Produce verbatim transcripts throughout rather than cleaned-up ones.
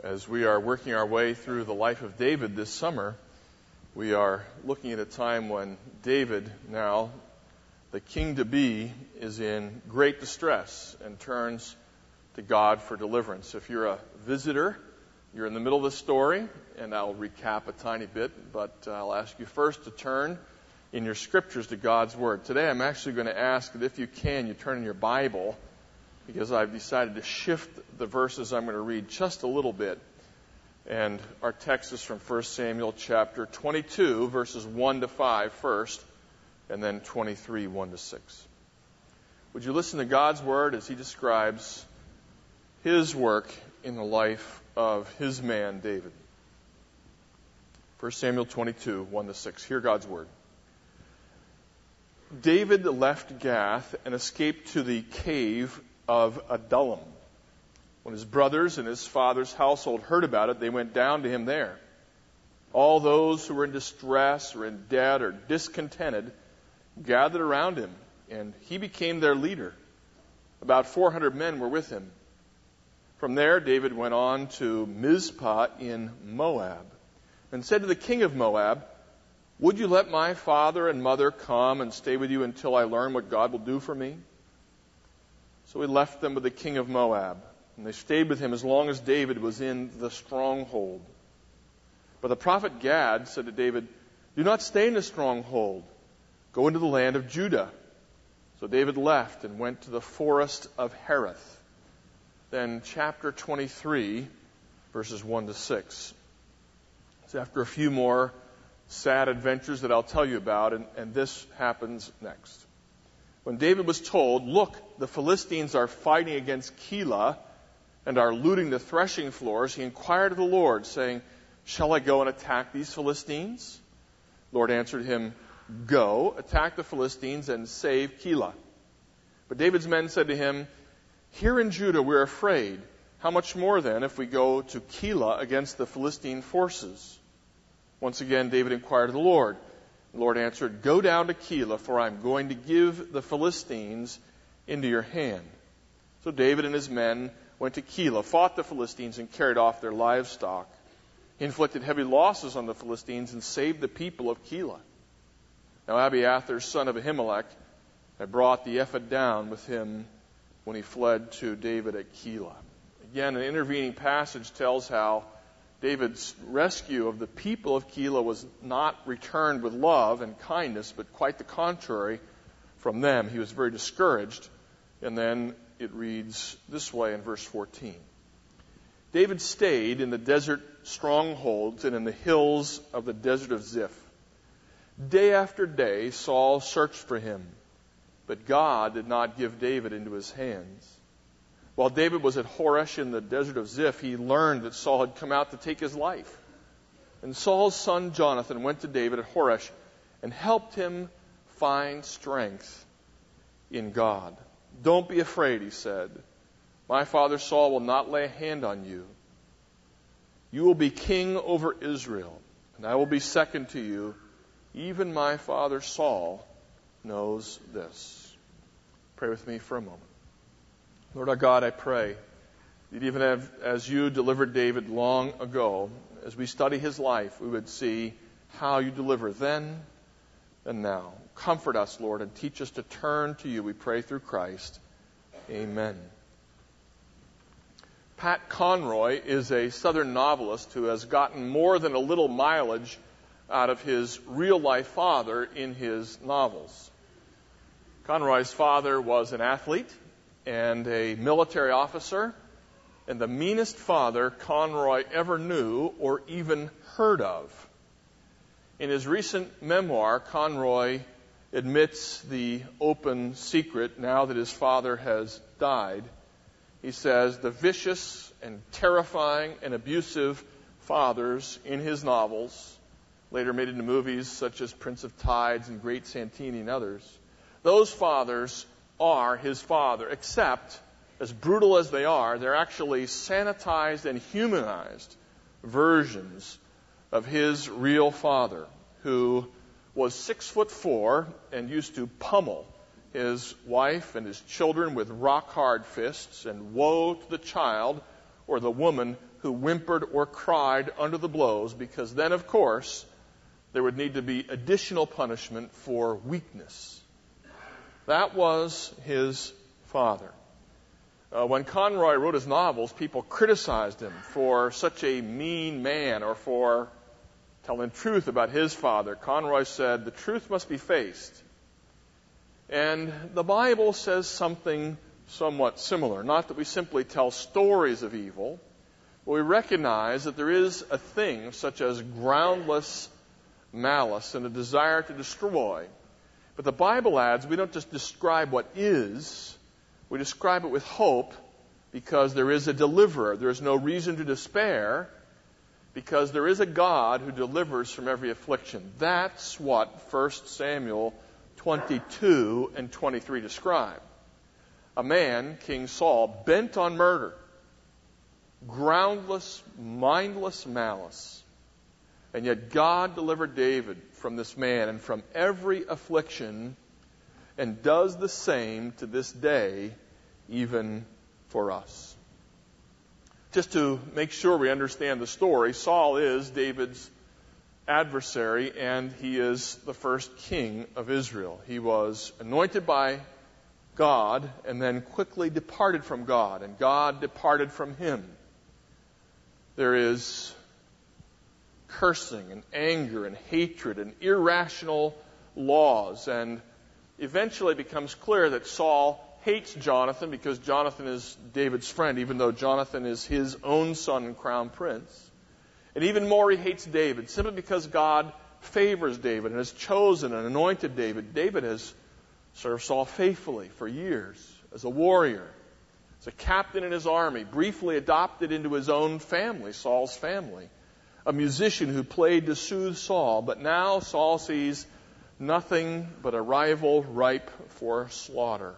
As we are working our way through the life of David this summer, we are looking at a time when David, now the king-to-be, is in great distress and turns to God for deliverance. If you're a visitor, you're in the middle of the story, and I'll recap a tiny bit, but I'll ask you first to turn in your scriptures to God's Word. Today I'm actually going to ask that if you can, you turn in your Bible, because I've decided to shift the verses I'm going to read just a little bit. And our text is from First Samuel chapter twenty-two, verses one to five first, and then twenty-three, one to six. Would you listen to God's Word as He describes His work in the life of His man, David? First Samuel twenty-two, one to six. Hear God's Word. David left Gath and escaped to the cave of Adullam. When his brothers and his father's household heard about it, they went down to him there. All those who were in distress or in debt or discontented gathered around him, and he became their leader. About four hundred men were with him. From there, David went on to Mizpah in Moab and said to the king of Moab, "Would you let my father and mother come and stay with you until I learn what God will do for me?" So he left them with the king of Moab, and they stayed with him as long as David was in the stronghold. But the prophet Gad said to David, "Do not stay in the stronghold. Go into the land of Judah." So David left and went to the forest of Hereth. Then chapter twenty-three, verses one to six. It's after a few more sad adventures that I'll tell you about, and, and this happens next. When David was told, "Look, the Philistines are fighting against Keilah and are looting the threshing floors," he inquired of the Lord, saying, "Shall I go and attack these Philistines?" The Lord answered him, "Go, attack the Philistines and save Keilah." But David's men said to him, "Here in Judah we're afraid. How much more then if we go to Keilah against the Philistine forces?" Once again David inquired of the Lord. The Lord answered, "Go down to Keilah, for I'm going to give the Philistines into your hand." So David and his men went to Keilah, fought the Philistines, and carried off their livestock. He inflicted heavy losses on the Philistines and saved the people of Keilah. Now Abiathar, son of Ahimelech, had brought the ephod down with him when he fled to David at Keilah. Again, an intervening passage tells how David's rescue of the people of Keilah was not returned with love and kindness, but quite the contrary from them. He was very discouraged. And then it reads this way in verse fourteen. David stayed in the desert strongholds and in the hills of the desert of Ziph. Day after day Saul searched for him, but God did not give David into his hands. While David was at Horesh in the desert of Ziph, he learned that Saul had come out to take his life. And Saul's son Jonathan went to David at Horesh and helped him find strength in God. "Don't be afraid," he said. "My father Saul will not lay a hand on you. You will be king over Israel, and I will be second to you. Even my father Saul knows this." Pray with me for a moment. Lord our God, I pray that even as you delivered David long ago, as we study his life, we would see how you deliver then and now. Comfort us, Lord, and teach us to turn to you, we pray through Christ. Amen. Pat Conroy is a Southern novelist who has gotten more than a little mileage out of his real-life father in his novels. Conroy's father was an athlete and a military officer, and the meanest father Conroy ever knew or even heard of. In his recent memoir, Conroy admits the open secret now that his father has died. He says the vicious and terrifying and abusive fathers in his novels, later made into movies such as Prince of Tides and Great Santini and others, those fathers are his father, except, as brutal as they are, they're actually sanitized and humanized versions of his real father, who was six foot four and used to pummel his wife and his children with rock-hard fists, and woe to the child or the woman who whimpered or cried under the blows, because then, of course, there would need to be additional punishment for weakness. That was his father. Uh, when Conroy wrote his novels, people criticized him for such a mean man or for telling truth about his father. Conroy said, the truth must be faced. And the Bible says something somewhat similar. Not that we simply tell stories of evil, but we recognize that there is a thing such as groundless malice and a desire to destroy. But the Bible adds, we don't just describe what is, we describe it with hope, because there is a deliverer. There is no reason to despair, because there is a God who delivers from every affliction. That's what First Samuel twenty-two and twenty-three describe. A man, King Saul, bent on murder, groundless, mindless malice. And yet God delivered David from this man and from every affliction, and does the same to this day, even for us. Just to make sure we understand the story, Saul is David's adversary, and he is the first king of Israel. He was anointed by God and then quickly departed from God, and God departed from him. There is cursing and anger and hatred and irrational laws, and eventually it becomes clear that Saul hates Jonathan because Jonathan is David's friend, even though Jonathan is his own son and crown prince. And even more, he hates David simply because God favors David and has chosen and anointed David. David has served Saul faithfully for years as a warrior, as a captain in his army, briefly adopted into his own family, Saul's family, a musician who played to soothe Saul. But now Saul sees nothing but a rival ripe for slaughter.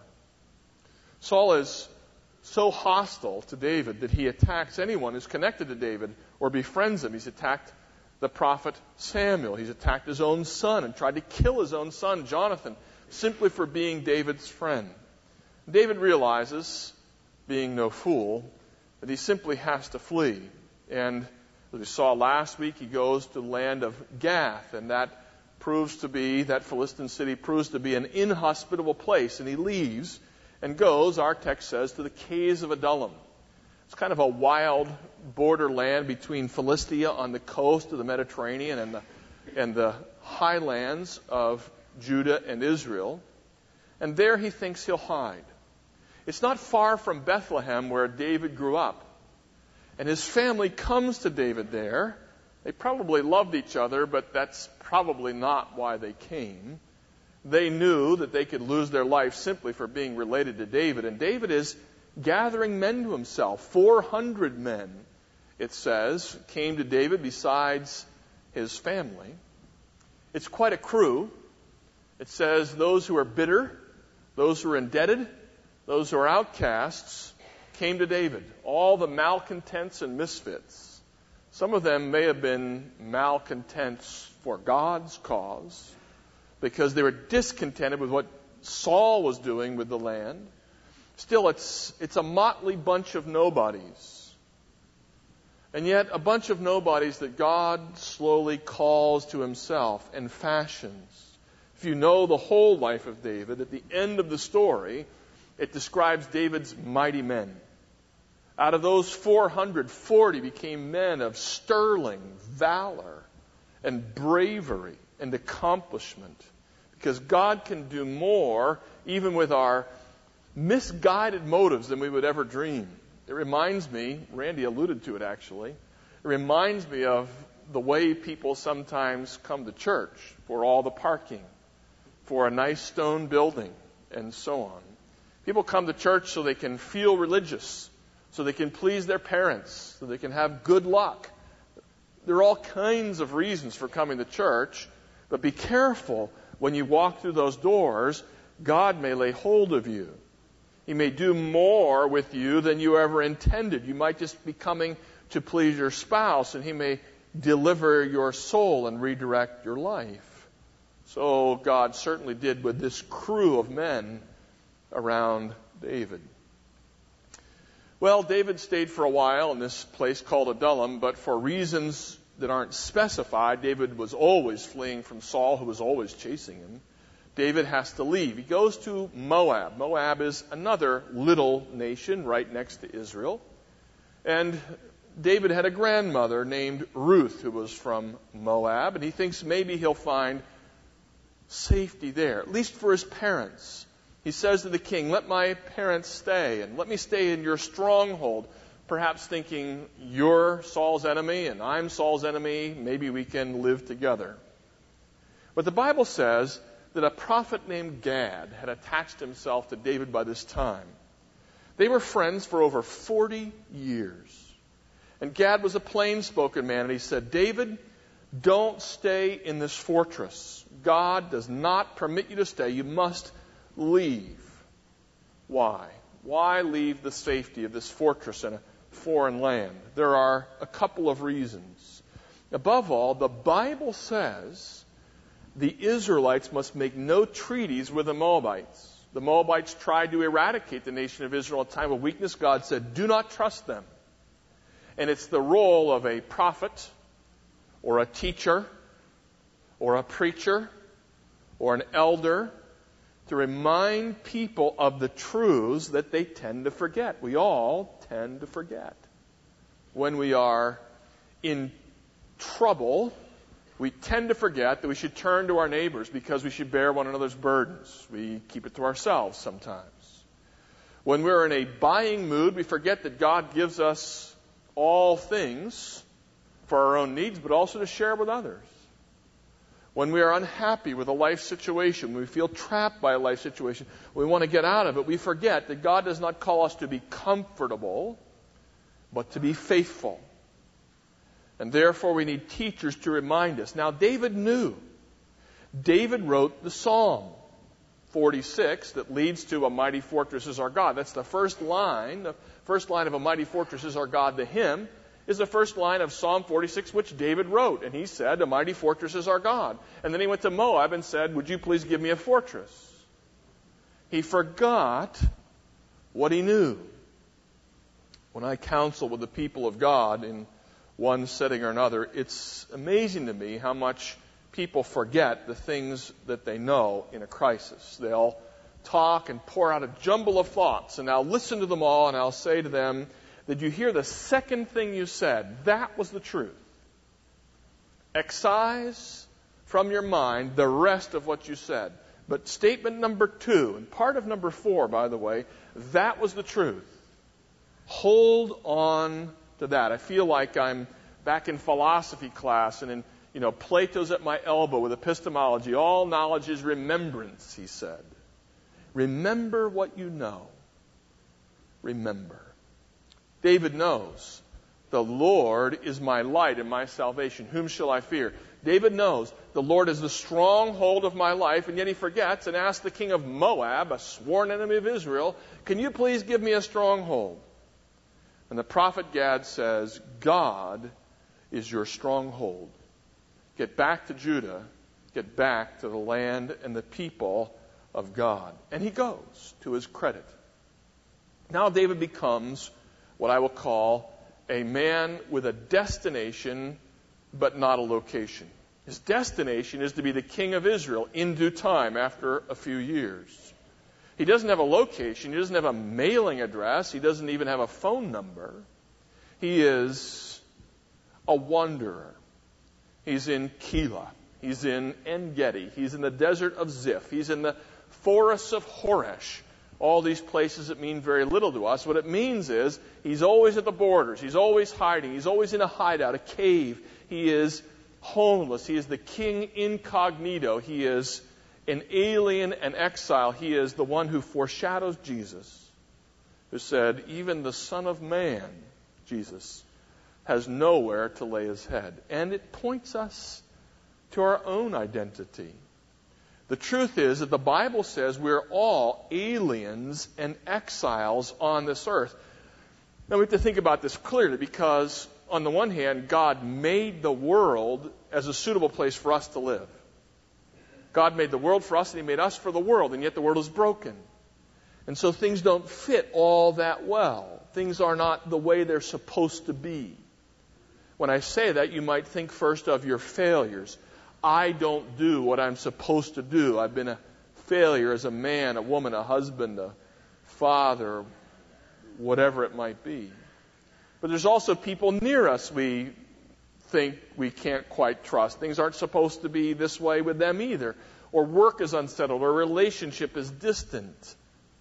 Saul is so hostile to David that he attacks anyone who's connected to David or befriends him. He's attacked the prophet Samuel. He's attacked his own son and tried to kill his own son, Jonathan, simply for being David's friend. David realizes, being no fool, that he simply has to flee. And as we saw last week, he goes to the land of Gath, and that proves to be, that Philistine city proves to be an inhospitable place, and he leaves and goes, our text says, to the caves of Adullam. It's kind of a wild borderland between Philistia on the coast of the Mediterranean and the, and the highlands of Judah and Israel. And there he thinks he'll hide. It's not far from Bethlehem where David grew up. And his family comes to David there. They probably loved each other, but that's probably not why they came. They knew that they could lose their life simply for being related to David. And David is gathering men to himself. four hundred men, it says, came to David besides his family. It's quite a crew. It says those who are bitter, those who are indebted, those who are outcasts, came to David. All the malcontents and misfits. Some of them may have been malcontents for God's cause, because they were discontented with what Saul was doing with the land. Still, it's it's a motley bunch of nobodies. And yet, a bunch of nobodies that God slowly calls to himself and fashions. If you know the whole life of David, at the end of the story, it describes David's mighty men. Out of those four hundred forty became men of sterling valor and bravery and accomplishment. Because God can do more even with our misguided motives than we would ever dream. It reminds me, Randy alluded to it actually, it reminds me of the way people sometimes come to church for all the parking, for a nice stone building, and so on. People come to church so they can feel religious, so they can please their parents, so they can have good luck. There are all kinds of reasons for coming to church, but be careful. When you walk through those doors, God may lay hold of you. He may do more with you than you ever intended. You might just be coming to please your spouse, and He may deliver your soul and redirect your life. So God certainly did with this crew of men around David. Well, David stayed for a while in this place called Adullam, but for reasons that aren't specified, David was always fleeing from Saul, who was always chasing him. David has to leave. He goes to Moab. Moab is another little nation right next to Israel. And David had a grandmother named Ruth who was from Moab, and he thinks maybe he'll find safety there, at least for his parents. He says to the king, let my parents stay, and let me stay in your stronghold, perhaps thinking you're Saul's enemy and I'm Saul's enemy, maybe we can live together. But the Bible says that a prophet named Gad had attached himself to David by this time. They were friends for over forty years. And Gad was a plain-spoken man, and he said, David, don't stay in this fortress. God does not permit you to stay. You must leave. Why? Why leave the safety of this fortress in a foreign land? There are a couple of reasons. Above all, the Bible says the Israelites must make no treaties with the Moabites. The Moabites tried to eradicate the nation of Israel at a time of weakness. God said, do not trust them. And it's the role of a prophet or a teacher or a preacher or an elder to remind people of the truths that they tend to forget. We all tend to forget. When we are in trouble, we tend to forget that we should turn to our neighbors because we should bear one another's burdens. We keep it to ourselves sometimes. When we're in a buying mood, we forget that God gives us all things for our own needs, but also to share with others. When we are unhappy with a life situation, when we feel trapped by a life situation, we want to get out of it, we forget that God does not call us to be comfortable, but to be faithful. And therefore we need teachers to remind us. Now David knew. David wrote the Psalm forty-six that leads to a mighty fortress is our God. That's the first line. The first line of a mighty fortress is our God, the hymn, is the first line of Psalm forty-six, which David wrote. And he said, a mighty fortress is our God. And then he went to Moab and said, would you please give me a fortress? He forgot what he knew. When I counsel with the people of God in one setting or another, it's amazing to me how much people forget the things that they know in a crisis. They'll talk and pour out a jumble of thoughts, and I'll listen to them all, and I'll say to them, did you hear the second thing you said? That was the truth. Excise from your mind the rest of what you said. But statement number two, and part of number four, by the way, that was the truth. Hold on to that. I feel like I'm back in philosophy class, and in, you know, Plato's at my elbow with epistemology. All knowledge is remembrance, he said. Remember what you know. Remember. David knows, the Lord is my light and my salvation. Whom shall I fear? David knows, the Lord is the stronghold of my life, and yet he forgets and asks the king of Moab, a sworn enemy of Israel, can you please give me a stronghold? And the prophet Gad says, God is your stronghold. Get back to Judah. Get back to the land and the people of God. And he goes, to his credit. Now David becomes what I will call a man with a destination, but not a location. His destination is to be the king of Israel in due time after a few years. He doesn't have a location. He doesn't have a mailing address. He doesn't even have a phone number. He is a wanderer. He's in Keilah. He's in En-Gedi. He's in the desert of Ziph. He's in the forests of Horesh. All these places that mean very little to us. What it means is he's always at the borders. He's always hiding. He's always in a hideout, a cave. He is homeless. He is the king incognito. He is an alien and exile. He is the one who foreshadows Jesus, who said, even the Son of Man, Jesus, has nowhere to lay his head. And it points us to our own identity. The truth is that the Bible says we're all aliens and exiles on this earth. Now we have to think about this clearly, because on the one hand, God made the world as a suitable place for us to live. God made the world for us, and he made us for the world, and yet the world is broken. And so things don't fit all that well. Things are not the way they're supposed to be. When I say that, you might think first of your failures. I don't do what I'm supposed to do. I've been a failure as a man, a woman, a husband, a father, whatever it might be. But there's also people near us we think we can't quite trust. Things aren't supposed to be this way with them either. Or work is unsettled, or relationship is distant.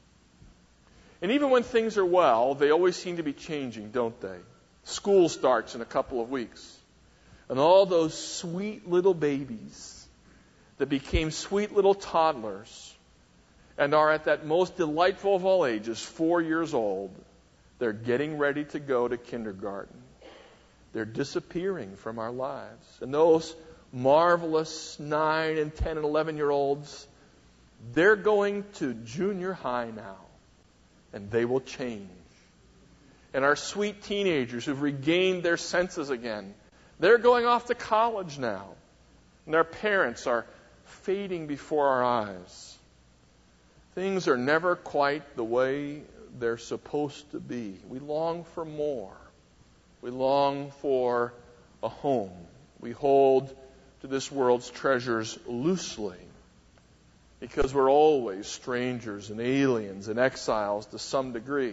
And even when things are well, they always seem to be changing, don't they? School starts in a couple of weeks. And all those sweet little babies that became sweet little toddlers and are at that most delightful of all ages, four years old, they're getting ready to go to kindergarten. They're disappearing from our lives. And those marvelous nine and ten and eleven year olds, they're going to junior high now. And they will change. And our sweet teenagers who've regained their senses again, they're going off to college now. And our parents are fading before our eyes. Things are never quite the way they're supposed to be. We long for more. We long for a home. We hold to this world's treasures loosely because we're always strangers and aliens and exiles to some degree.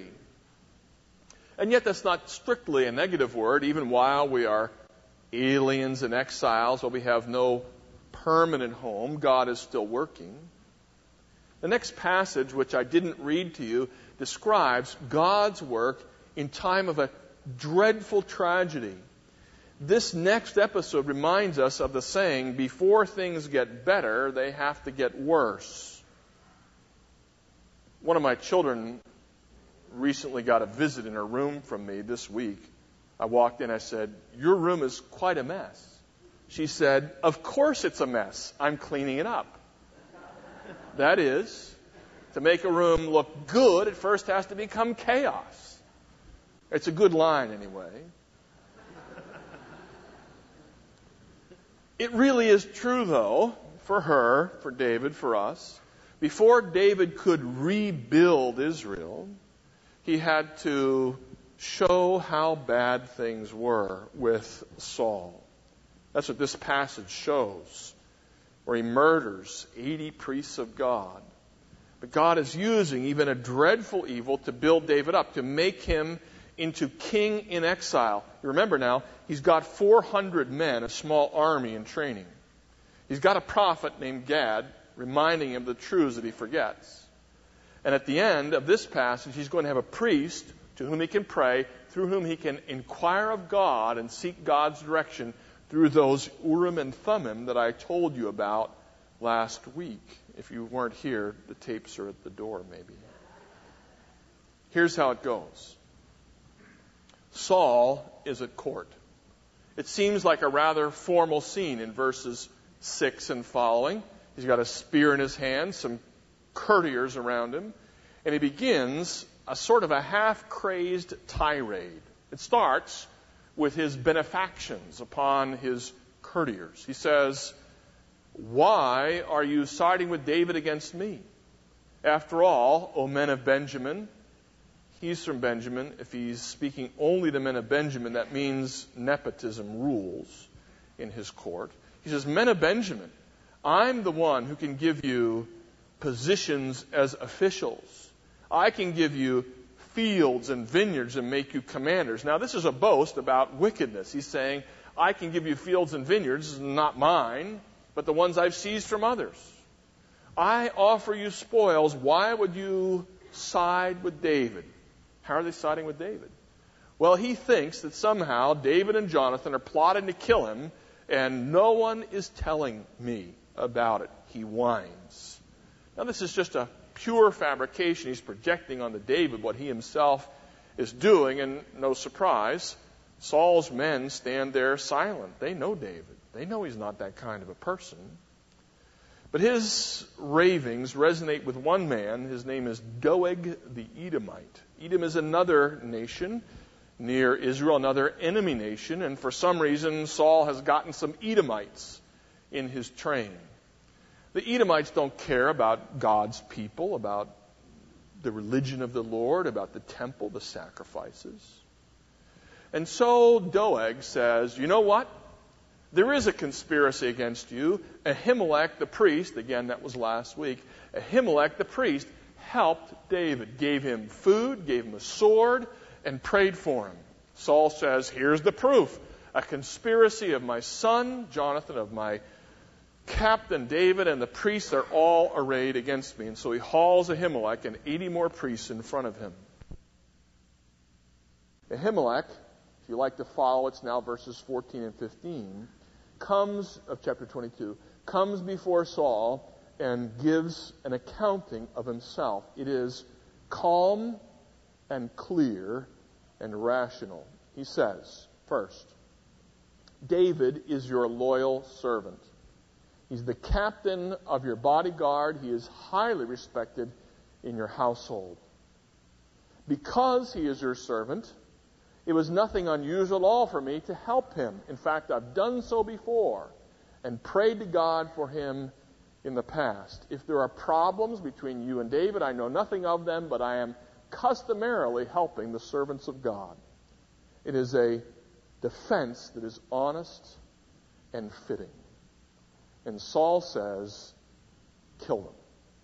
And yet that's not strictly a negative word. Even while we are aliens and exiles, while we have no permanent home, God is still working. The next passage, which I didn't read to you, describes God's work in time of a dreadful tragedy. This next episode reminds us of the saying, before things get better, they have to get worse. One of my children recently got a visit in her room from me this week. I walked in, I said, "Your room is quite a mess." She said, "Of course it's a mess. I'm cleaning it up." That is, to make a room look good, it first has to become chaos. It's a good line anyway. It really is true, though, for her, for David, for us. Before David could rebuild Israel, he had to show how bad things were with Saul. That's what this passage shows, where he murders eighty priests of God. But God is using even a dreadful evil to build David up, to make him into king in exile. You remember now, he's got four hundred men, a small army in training. He's got a prophet named Gad reminding him of the truths that he forgets. And at the end of this passage, he's going to have a priest to whom he can pray, through whom he can inquire of God and seek God's direction through those Urim and Thummim that I told you about last week. If you weren't here, the tapes are at the door maybe. Here's how it goes. Saul is at court. It seems like a rather formal scene in verses six and following. He's got a spear in his hand, some courtiers around him, and he begins a sort of a half-crazed tirade. It starts with his benefactions upon his courtiers. He says, "Why are you siding with David against me? After all, O men of Benjamin," he's from Benjamin. If he's speaking only to men of Benjamin, that means nepotism rules in his court. He says, "Men of Benjamin, I'm the one who can give you positions as officials. I can give you fields and vineyards and make you commanders." Now, this is a boast about wickedness. He's saying, I can give you fields and vineyards, not mine, but the ones I've seized from others. I offer you spoils. Why would you side with David? How are they siding with David? Well, he thinks that somehow David and Jonathan are plotting to kill him, and no one is telling me about it. He whines. Now, this is just a pure fabrication. He's projecting onto David what he himself is doing, and no surprise, Saul's men stand there silent. They know David. They know he's not that kind of a person. But his ravings resonate with one man. His name is Doeg the Edomite. Edom is another nation near Israel, another enemy nation, and for some reason Saul has gotten some Edomites in his train. The Edomites don't care about God's people, about the religion of the Lord, about the temple, the sacrifices. And so Doeg says, you know what? There is a conspiracy against you. Ahimelech the priest, again that was last week, Ahimelech the priest helped David, gave him food, gave him a sword, and prayed for him. Saul says, here's the proof. A conspiracy of my son, Jonathan, of my captain David, and the priests are all arrayed against me. And so he hauls Ahimelech and eighty more priests in front of him. Ahimelech, if you like to follow, it's now verses fourteen and fifteen, comes, of chapter twenty-two, comes before Saul and gives an accounting of himself. It is calm and clear and rational. He says, first, David is your loyal servant. He's the captain of your bodyguard. He is highly respected in your household. Because he is your servant, it was nothing unusual at all for me to help him. In fact, I've done so before and prayed to God for him in the past. If there are problems between you and David, I know nothing of them, but I am customarily helping the servants of God. It is a defense that is honest and fitting. And Saul says, kill them.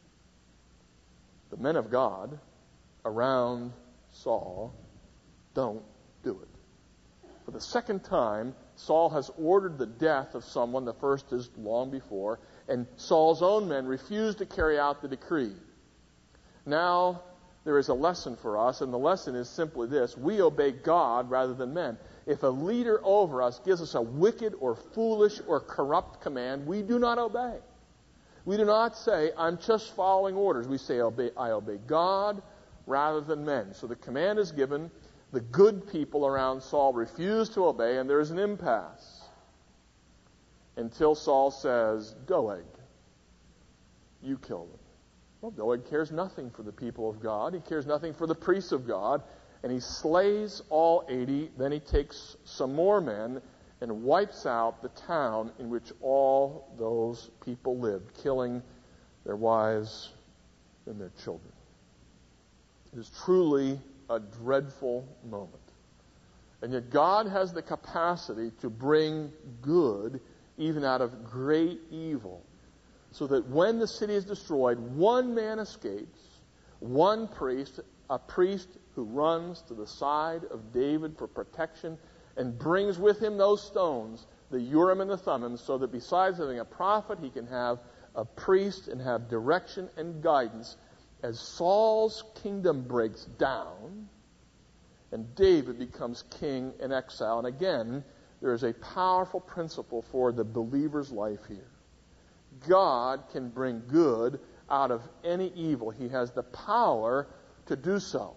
The men of God around Saul don't do it. For the second time, Saul has ordered the death of someone. The first is long before. And Saul's own men refuse to carry out the decree. Now, there is a lesson for us, and the lesson is simply this. We obey God rather than men. If a leader over us gives us a wicked or foolish or corrupt command, we do not obey. We do not say, I'm just following orders. We say, obey, I obey God rather than men. So the command is given. The good people around Saul refuse to obey, and there is an impasse. Until Saul says, Doeg, you kill them. Well, Doeg cares nothing for the people of God. He cares nothing for the priests of God. And he slays all eighty. Then he takes some more men and wipes out the town in which all those people lived, killing their wives and their children. It is truly a dreadful moment. And yet God has the capacity to bring good even out of great evil, so that when the city is destroyed, one man escapes, one priest, a priest who runs to the side of David for protection and brings with him those stones, the Urim and the Thummim, so that besides having a prophet, he can have a priest and have direction and guidance as Saul's kingdom breaks down and David becomes king in exile. And again, there is a powerful principle for the believer's life here. God can bring good out of any evil. He has the power to do so.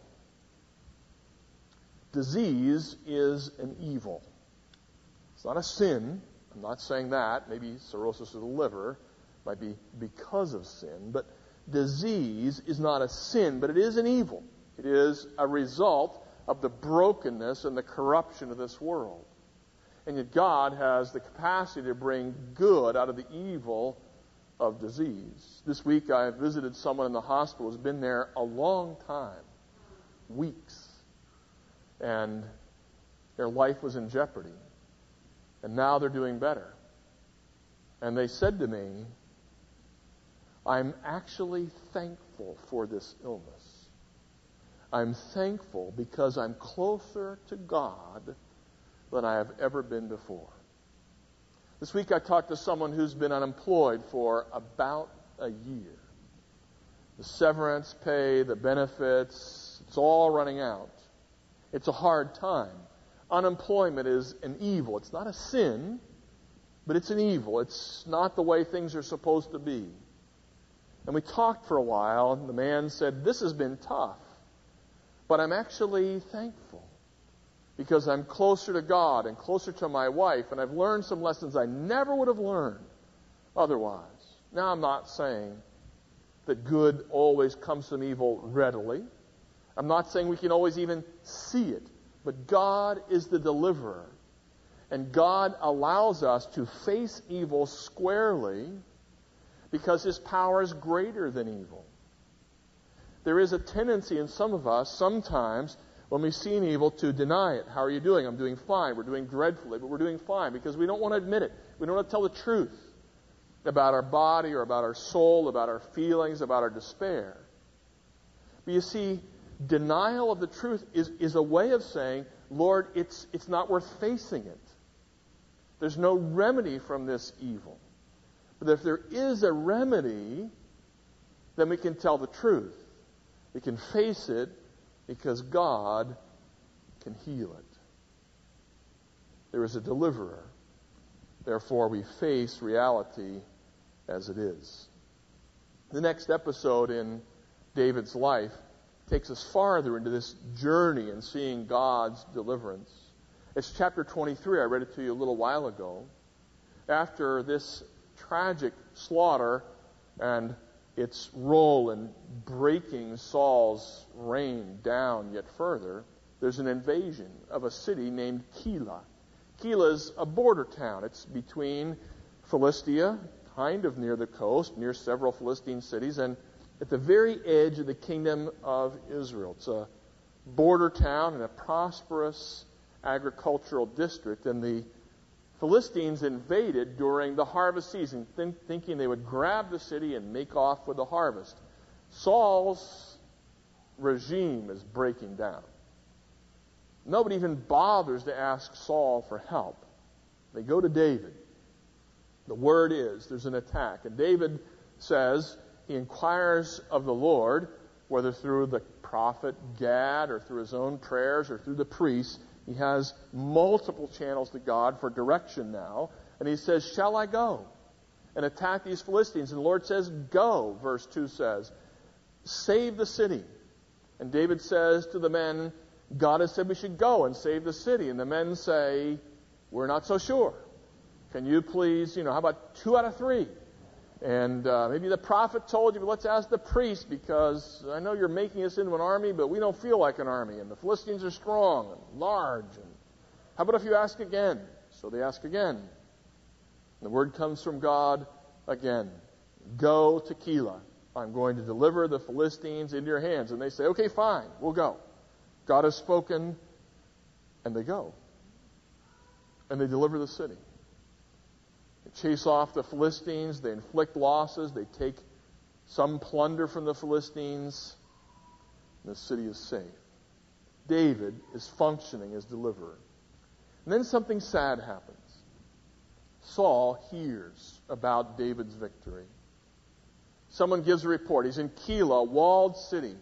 Disease is an evil. It's not a sin. I'm not saying that. Maybe cirrhosis of the liver might be because of sin. But disease is not a sin, but it is an evil. It is a result of the brokenness and the corruption of this world. And yet God has the capacity to bring good out of the evil of disease. This week I visited someone in the hospital who's been there a long time, weeks, and their life was in jeopardy. And now they're doing better. And they said to me, I'm actually thankful for this illness. I'm thankful because I'm closer to God than I have ever been before. This week I talked to someone who's been unemployed for about a year. The severance pay, the benefits, it's all running out. It's a hard time. Unemployment is an evil. It's not a sin, but it's an evil. It's not the way things are supposed to be. And we talked for a while, and the man said, this has been tough, but I'm actually thankful because I'm closer to God and closer to my wife, and I've learned some lessons I never would have learned otherwise. Now, I'm not saying that good always comes from evil readily. I'm not saying we can always even see it. But God is the deliverer. And God allows us to face evil squarely because His power is greater than evil. there is a tendency in some of us, sometimes, when we see an evil, to deny it. How are you doing? I'm doing fine. We're doing dreadfully, but we're doing fine because we don't want to admit it. We don't want to tell the truth about our body or about our soul, about our feelings, about our despair. But you see, denial of the truth is, is a way of saying, Lord, it's, it's not worth facing it. There's no remedy from this evil. But if there is a remedy, then we can tell the truth. We can face it because God can heal it. There is a deliverer. Therefore, we face reality as it is. The next episode in David's life takes us farther into this journey in seeing God's deliverance. It's chapter twenty-three. I read it to you a little while ago. After this tragic slaughter and its role in breaking Saul's reign down yet further, there's an invasion of a city named Keilah. Keilah is a border town. It's between Philistia, kind of near the coast, near several Philistine cities, and at the very edge of the kingdom of Israel. It's a border town in a prosperous agricultural district, and the Philistines invaded during the harvest season, think, thinking they would grab the city and make off with the harvest. Saul's regime is breaking down. Nobody even bothers to ask Saul for help. They go to David. The word is there's an attack. And David says he inquires of the Lord, whether through the prophet Gad or through his own prayers or through the priests. He has multiple channels to God for direction now. And he says, shall I go and attack these Philistines? And the Lord says, go, verse two says. Save the city. And David says to the men, God has said we should go and save the city. And the men say, we're not so sure. Can you please, you know, how about two out of three? And uh, maybe the prophet told you, but let's ask the priest, because I know you're making us into an army, but we don't feel like an army. And the Philistines are strong and large. And how about if you ask again? So they ask again. And the word comes from God again. Go to Keilah. I'm going to deliver the Philistines into your hands. And they say, okay, fine, we'll go. God has spoken, and they go. And they deliver the city. They chase off the Philistines. They inflict losses. They take some plunder from the Philistines. And the city is safe. David is functioning as deliverer. And then something sad happens. Saul hears about David's victory. Someone gives a report. He's in Keilah, a walled city.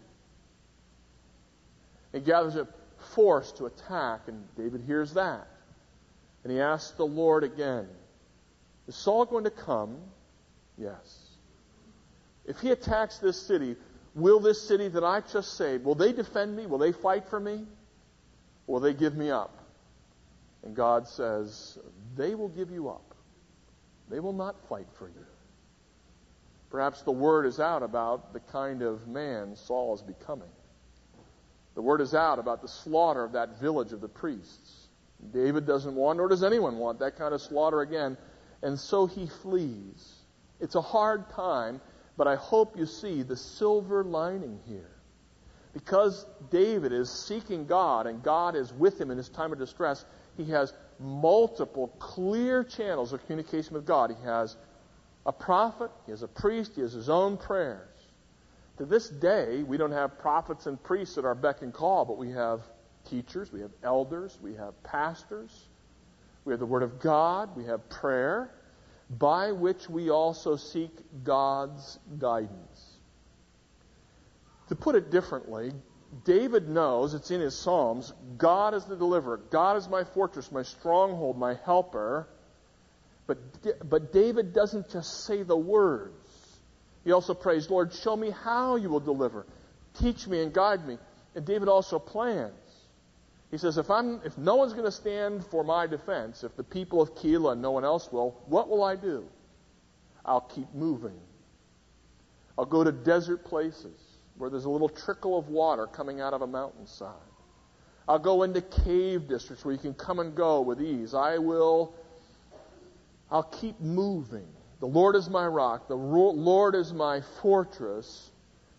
He gathers a force to attack, and David hears that. And he asks the Lord again, is Saul going to come? Yes. If he attacks this city, will this city that I just saved, will they defend me? Will they fight for me? Or will they give me up? And God says, they will give you up. They will not fight for you. Perhaps the word is out about the kind of man Saul is becoming. The word is out about the slaughter of that village of the priests. David doesn't want, nor does anyone want, that kind of slaughter again. And so he flees. It's a hard time, but I hope you see the silver lining here. Because David is seeking God, and God is with him in his time of distress, he has multiple clear channels of communication with God. He has a prophet, he has a priest, he has his own prayers. To this day, we don't have prophets and priests at our beck and call, but we have teachers, we have elders, we have pastors, we have the Word of God, we have prayer, by which we also seek God's guidance. To put it differently, David knows, it's in his Psalms, God is the deliverer. God is my fortress, my stronghold, my helper. But, but David doesn't just say the words. He also prays, Lord, show me how you will deliver. Teach me and guide me. And David also plans. He says, if I'm, if no one's going to stand for my defense, if the people of Keilah and no one else will, what will I do? I'll keep moving. I'll go to desert places where there's a little trickle of water coming out of a mountainside. I'll go into cave districts where you can come and go with ease. I will, I'll keep moving. The Lord is my rock. The Lord is my fortress.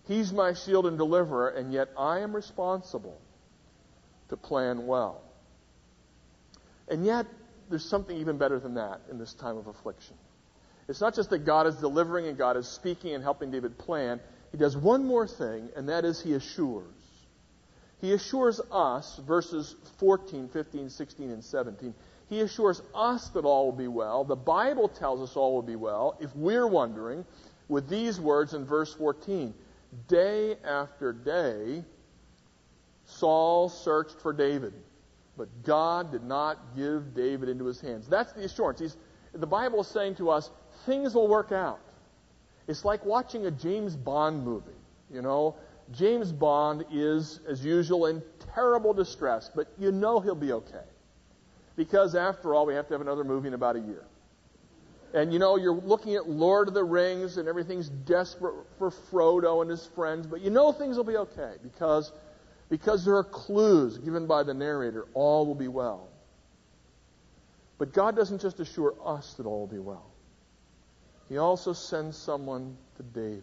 He's my shield and deliverer, and yet I am responsible to plan well. And yet, there's something even better than that in this time of affliction. It's not just that God is delivering and God is speaking and helping David plan. He does one more thing, and that is he assures. He assures us, verses fourteen, fifteen, sixteen, and seventeen, he assures us that all will be well. The Bible tells us all will be well. If we're wondering, with these words in verse fourteen, day after day, Saul searched for David, but God did not give David into his hands. That's the assurance. He's, the Bible is saying to us, things will work out. It's like watching a James Bond movie. You know, James Bond is, as usual, in terrible distress, but you know he'll be okay. Because, after all, we have to have another movie in about a year. And, you know, you're looking at Lord of the Rings, and everything's desperate for Frodo and his friends, but you know things will be okay, because, because there are clues given by the narrator, all will be well. But God doesn't just assure us that all will be well. He also sends someone to David.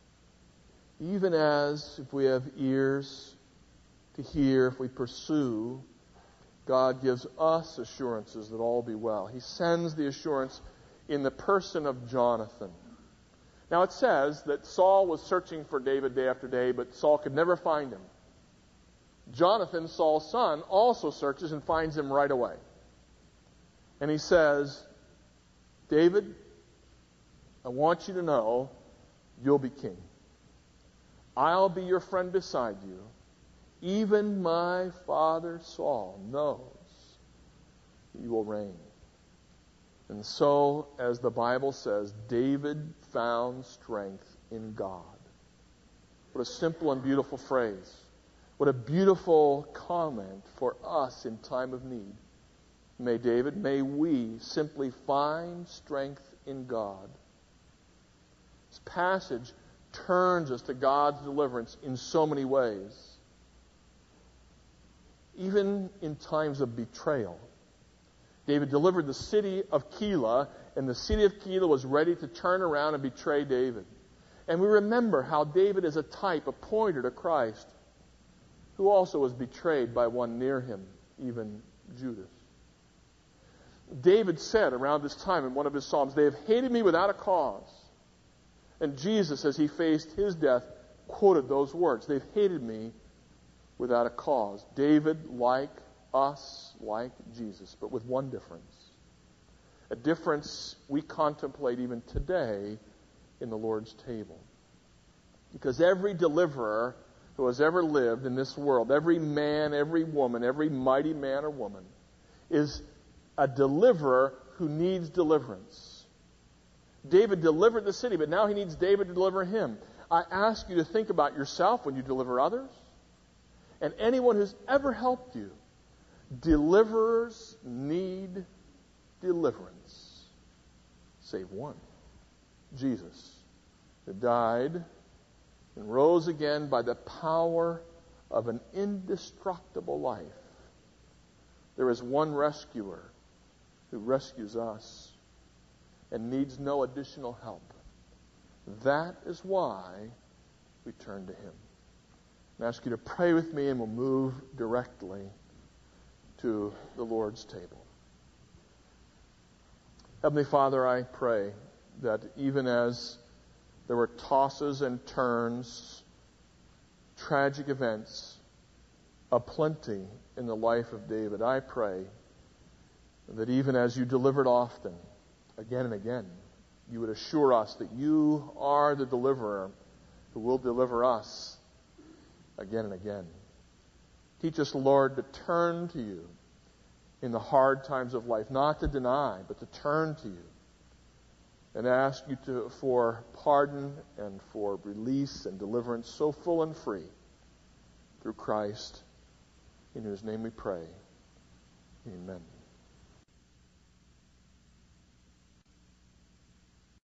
Even as, if we have ears to hear, if we pursue, God gives us assurances that all will be well. He sends the assurance in the person of Jonathan. Now it says that Saul was searching for David day after day, but Saul could never find him. Jonathan, Saul's son, also searches and finds him right away. And he says, David, I want you to know you'll be king. I'll be your friend beside you. Even my father Saul knows you will reign. And so, as the Bible says, David found strength in God. What a simple and beautiful phrase. What a beautiful comment for us in time of need. May David, may we simply find strength in God. This passage turns us to God's deliverance in so many ways. Even in times of betrayal. David delivered the city of Keilah, and the city of Keilah was ready to turn around and betray David. And we remember how David is a type, a pointer to Christ, who also was betrayed by one near him, even Judas. David said around this time in one of his Psalms, they have hated me without a cause. And Jesus, as he faced his death, quoted those words. They've hated me without a cause. David, like us, like Jesus, but with one difference. A difference we contemplate even today in the Lord's table. Because every deliverer who has ever lived in this world, every man, every woman, every mighty man or woman, is a deliverer who needs deliverance. David delivered the city, but now he needs David to deliver him. I ask you to think about yourself when you deliver others, and anyone who's ever helped you. Deliverers need deliverance, save one, Jesus, who died and rose again by the power of an indestructible life. There is one rescuer who rescues us and needs no additional help. That is why we turn to him. I ask you to pray with me, and we'll move directly to the Lord's table. Heavenly Father, I pray that even as there were tosses and turns, tragic events aplenty in the life of David, I pray that even as you delivered often, again and again, you would assure us that you are the deliverer who will deliver us again and again. Teach us, Lord, to turn to you in the hard times of life, not to deny, but to turn to you and ask you to, for pardon and for release and deliverance so full and free through Christ, in whose name we pray. Amen.